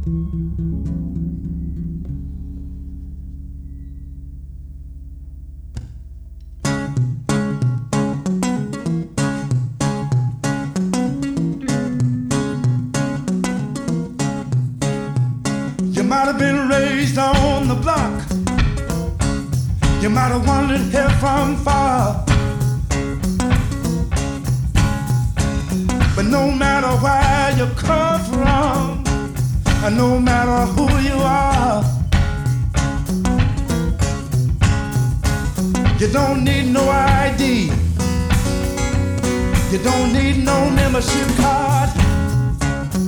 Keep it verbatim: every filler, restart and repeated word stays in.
You might have been raised on the block. You might have wandered here from far. But no matter where you come from, and no matter who you are, you don't need no I D. You don't need no membership card.